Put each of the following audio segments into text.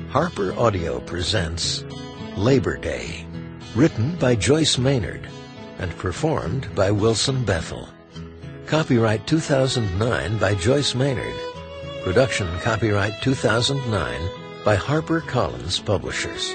Harper Audio presents Labor Day, written by Joyce Maynard and performed by Wilson Bethel. Copyright 2009 by Joyce Maynard. Production copyright 2009 by HarperCollins Publishers.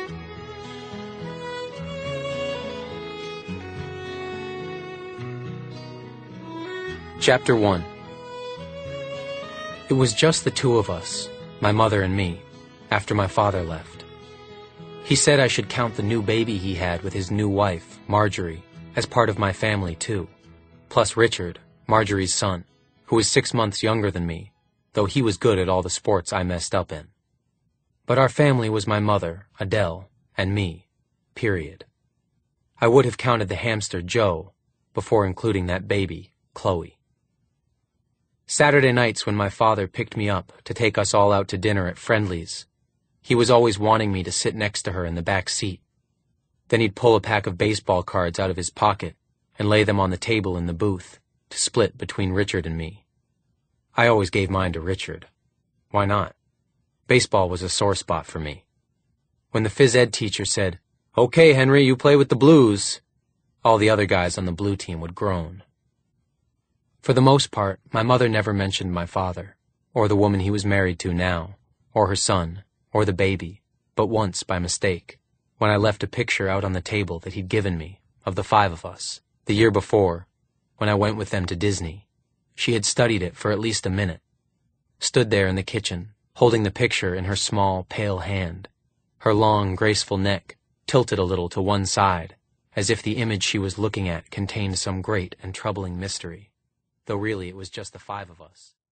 Chapter 1. It was just the two of us, my mother and me, after my father left. He said I should count the new baby he had with his new wife, Marjorie, as part of my family too, plus Richard, Marjorie's son, who was 6 months younger than me, though he was good at all the sports I messed up in. But our family was my mother, Adele, and me, period. I would have counted the hamster, Joe, before including that baby, Chloe. Saturday nights when my father picked me up to take us all out to dinner at Friendly's, he was always wanting me to sit next to her in the back seat. Then he'd pull a pack of baseball cards out of his pocket and lay them on the table in the booth to split between Richard and me. I always gave mine to Richard. Why not? Baseball was a sore spot for me. When the phys ed teacher said, "Okay, Henry, you play with the Blues," all the other guys on the blue team would groan. For the most part, my mother never mentioned my father, or the woman he was married to now, or her son, or the baby, but once, by mistake, when I left a picture out on the table that he'd given me, of the 5 of us, the year before, when I went with them to Disney. She had studied it for at least a minute, stood there in the kitchen, holding the picture in her small, pale hand, her long, graceful neck tilted a little to one side, as if the image she was looking at contained some great and troubling mystery, though really it was just the 5 of us.